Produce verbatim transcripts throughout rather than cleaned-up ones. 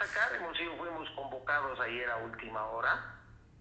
destacar, hemos sido, fuimos convocados ayer a última hora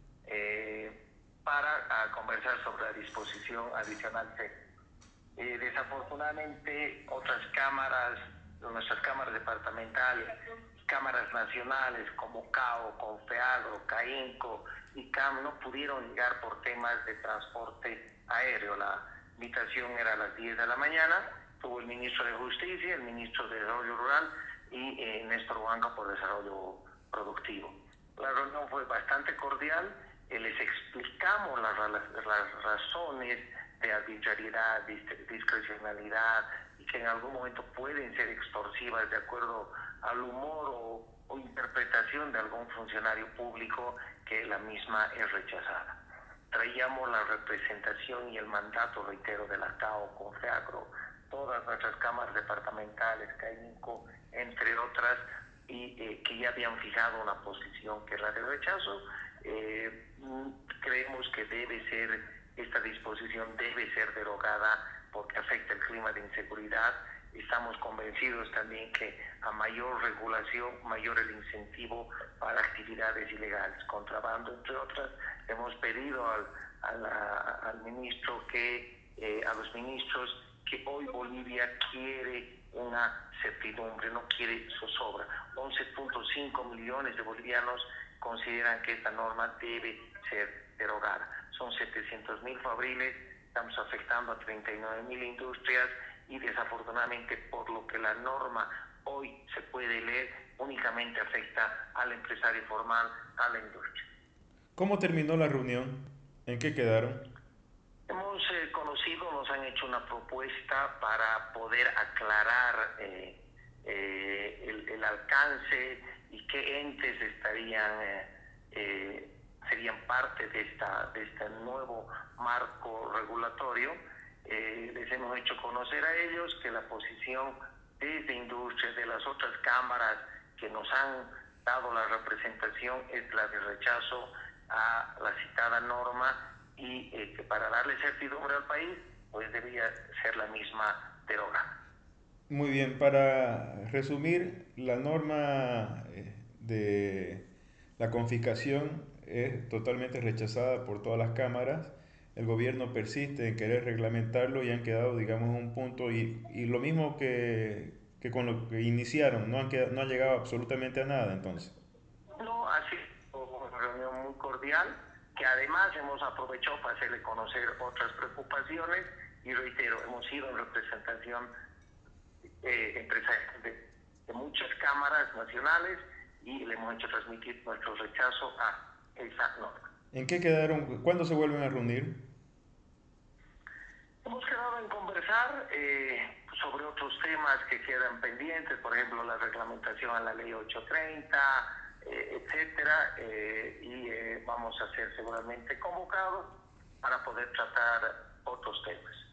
eh, para a conversar sobre la disposición adicional C. Eh, desafortunadamente, otras cámaras, nuestras cámaras departamentales, cámaras nacionales como CAO, Confeagro, CAINCO y CAM no pudieron llegar por temas de transporte aéreo. La invitación era a las diez de la mañana, tuvo el ministro de Justicia, el ministro de Desarrollo Rural y eh, Néstor Huanca por Desarrollo Productivo. La reunión fue bastante cordial, eh, les explicamos las, las, las razones de arbitrariedad, discrecionalidad y que en algún momento pueden ser extorsivas de acuerdo al humor o, o interpretación de algún funcionario público, que la misma es rechazada. Traíamos la representación y el mandato, reitero, de la CAO, Confeagro, todas nuestras cámaras departamentales, CAINCO, entre otras, y eh, que ya habían fijado una posición que es la de rechazo. Eh, creemos que debe ser, esta disposición debe ser derogada porque afecta el clima de inseguridad. Estamos convencidos también que a mayor regulación, mayor el incentivo para actividades ilegales, contrabando, entre otras. Hemos pedido al, a la, al ministro que, eh, a los ministros, que hoy Bolivia quiere una certidumbre, no quiere zozobra. once punto cinco millones de bolivianos consideran que esta norma debe ser derogada. Son setecientos mil fabriles, estamos afectando a treinta y nueve mil industrias y desafortunadamente, por lo que la norma hoy se puede leer, únicamente afecta al empresario formal, a la industria. ¿Cómo terminó la reunión? ¿En qué quedaron? Hemos eh, conocido, nos han hecho una propuesta para poder aclarar eh, eh, el, el alcance y qué entes estarían, eh, eh, serían parte de, esta, de este nuevo marco regulatorio. Eh, les hemos hecho conocer a ellos que la posición desde industria, de las otras cámaras que nos han dado la representación, es la de rechazo a la citada norma, y eh, que para darle certidumbre al país, pues debía ser la misma derogada. Muy bien, para resumir, la norma eh, de la confiscación es totalmente rechazada por todas las cámaras. El gobierno persiste en querer reglamentarlo y han quedado, digamos, en un punto, y, y lo mismo que, que con lo que iniciaron, no han, quedado, no han llegado absolutamente a nada entonces. No, ha sido una reunión muy cordial, que además hemos aprovechado para hacerle conocer otras preocupaciones y reitero, hemos ido en representación eh, empresarial de, de muchas cámaras nacionales y le hemos hecho transmitir nuestro rechazo a esa norma. ¿En qué quedaron? ¿Cuándo se vuelven a reunir? Hemos quedado en conversar eh, sobre otros temas que quedan pendientes, por ejemplo, la reglamentación a la ley ochocientos treinta, eh, etcétera, eh, y eh, vamos a ser seguramente convocados para poder tratar otros temas.